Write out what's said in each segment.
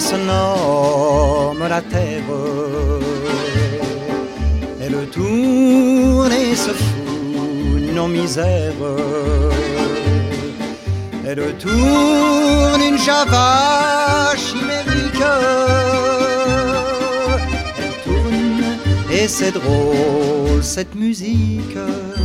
se nomme la terre. Elle tourne et se fout nos misères. Elle tourne une java chimérique. Elle tourne et c'est drôle cette musique.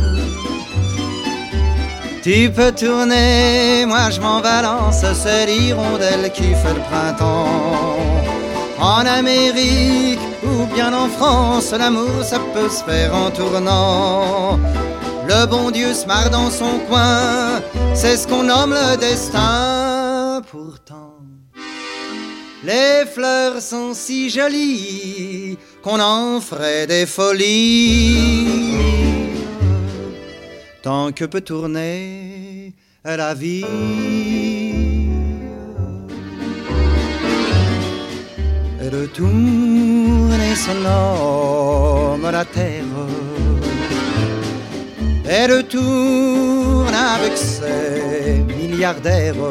Tu peux tourner, moi je m'en balance, c'est l'hirondelle qui fait le printemps. En Amérique ou bien en France, l'amour ça peut se faire en tournant. Le bon Dieu se marre dans son coin, c'est ce qu'on nomme le destin. Pourtant, les fleurs sont si jolies qu'on en ferait des folies. Tant que peut tourner la vie. Elle tourne et se nomme la terre. Elle tourne avec ses milliardaires.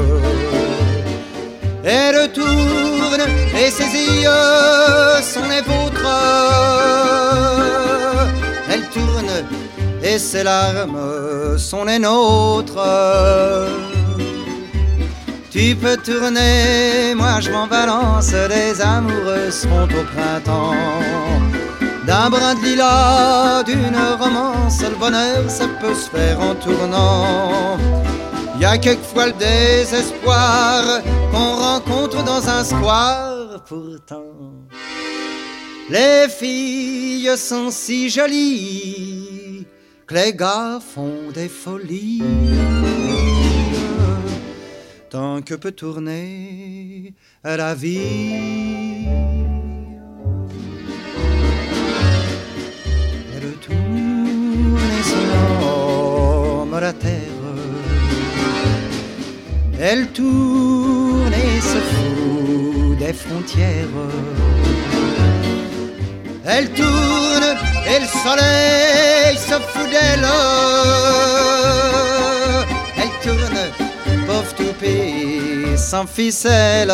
Elle tourne et ses yeux sont les vôtres. Elle tourne et ses larmes sont les nôtres. Tu peux tourner, moi je m'en balance, les amoureux seront au printemps. D'un brin de lilas, d'une romance, le bonheur ça peut se faire en tournant. Y a quelquefois le désespoir qu'on rencontre dans un square. Pourtant, les filles sont si jolies que les gars font des folies. Tant que peut tourner la vie. Elle tourne et se nomme la terre. Elle tourne et se fout des frontières. Elle tourne et le soleil se fout d'elle. Elle tourne, pauvre toupie, sans ficelle.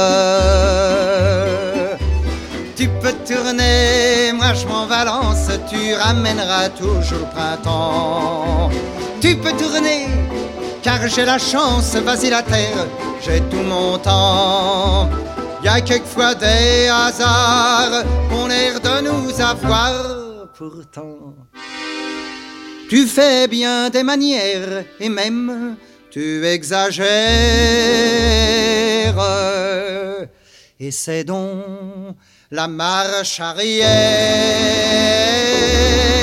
Tu peux tourner, moi je m'en balance, tu ramèneras toujours le printemps. Tu peux tourner, car j'ai la chance, vas-y la terre, j'ai tout mon temps. Y a quelquefois des hasards qu'on l'air de nous avoir. Pourtant, tu fais bien des manières et même tu exagères. Et c'est donc la marche arrière.